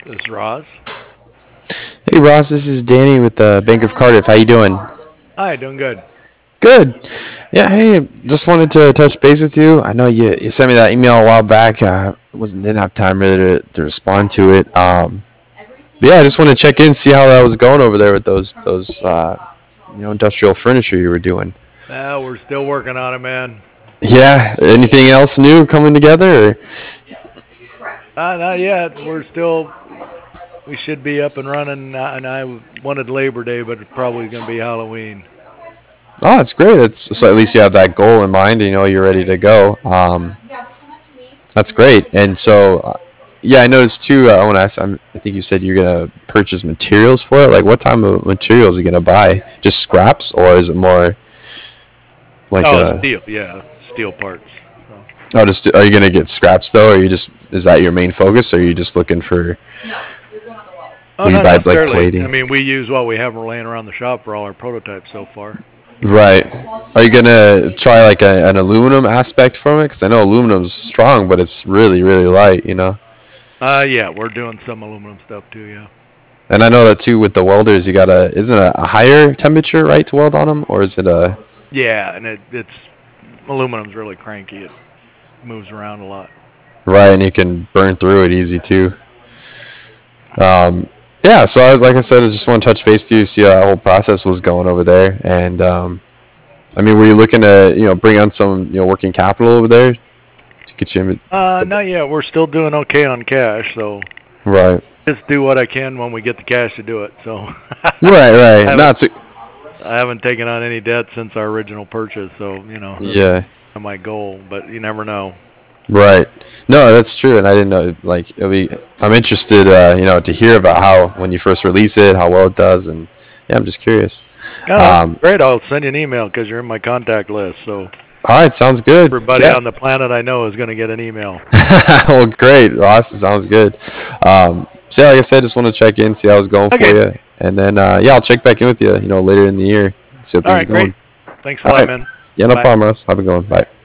This is Ross. Hey Ross, this is Danny with the Bank of Cardiff. How you doing? Hi, doing good. Good. Yeah. Hey, just wanted to touch base with you. I know you sent me that email a while back. Wasn't didn't have time really to respond to it. But yeah, I just want to check in, see how that was going over there with those industrial furniture you were doing. We're still working on it, man. Yeah. Anything else new coming together? Or? Not yet. We should be up and running. And I wanted Labor Day, but it's probably going to be Halloween. Oh, that's great. So at least you have that goal in mind. You know you're ready to go. That's great. And so, yeah, I noticed too. I want to ask. I think you said you're gonna purchase materials for it. Like, what type of materials are you gonna buy? Just scraps, or is it more like Oh, steel. Yeah, steel parts. So. Oh, just are you gonna get scraps though? Or are you just is that your main focus? Or are you just looking for? Oh, Will you not buy like necessarily. plating? I mean, we use what we have laying around the shop for all our prototypes so far. Right. Are you gonna try like an aluminum aspect from it? Because I know aluminum's strong, but it's really really light. You know. Yeah, we're doing some aluminum stuff too. Yeah. And I know that too with the welders, you gotta isn't it a higher temperature right to weld on them, or is it a? Yeah, and it's aluminum's really cranky. It moves around a lot. Right, and you can burn through it easy too. Yeah, so like I said, I just want to touch base with you, see how that whole process was going over there, and I mean, were you looking to bring on some working capital over there to get you? Not yet. We're still doing okay on cash, so Right. just do what I can when we get the cash to do it. So. Right. I haven't taken on any debt since our original purchase, so Yeah. That's my goal. But you never know. Right. No, that's true, and I didn't know. Like, I'm interested, to hear about how when you first release it, how well it does, and yeah, I'm just curious. Great. I'll send you an email because you're in my contact list. So. All right, sounds good. Everybody on the planet I know is going to get an email. Well, great, Ross. Sounds good. So, yeah, like I said, just want to check in, see how it's going for you, and then yeah, I'll check back in with you, later in the year. See how things are going. Great. Thanks a lot, man. Yeah, no problem, Ross. Have a good one. Bye.